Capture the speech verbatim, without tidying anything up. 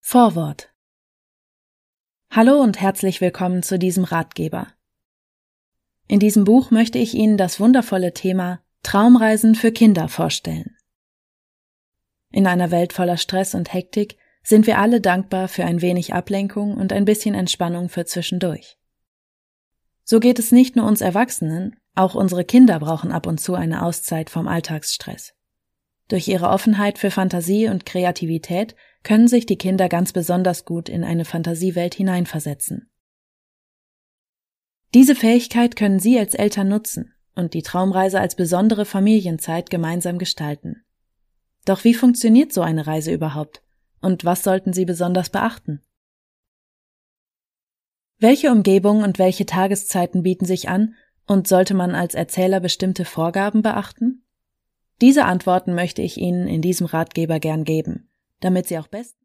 Vorwort. Hallo und herzlich willkommen zu diesem Ratgeber. In diesem Buch möchte ich Ihnen das wundervolle Thema Traumreisen für Kinder vorstellen. In einer Welt voller Stress und Hektik sind wir alle dankbar für ein wenig Ablenkung und ein bisschen Entspannung für zwischendurch. So geht es nicht nur uns Erwachsenen, auch unsere Kinder brauchen ab und zu eine Auszeit vom Alltagsstress. Durch ihre Offenheit für Fantasie und Kreativität können sich die Kinder ganz besonders gut in eine Fantasiewelt hineinversetzen. Diese Fähigkeit können Sie als Eltern nutzen und die Traumreise als besondere Familienzeit gemeinsam gestalten. Doch wie funktioniert so eine Reise überhaupt? Und was sollten Sie besonders beachten? Welche Umgebung und welche Tageszeiten bieten sich an und sollte man als Erzähler bestimmte Vorgaben beachten? Diese Antworten möchte ich Ihnen in diesem Ratgeber gern geben, damit Sie auch best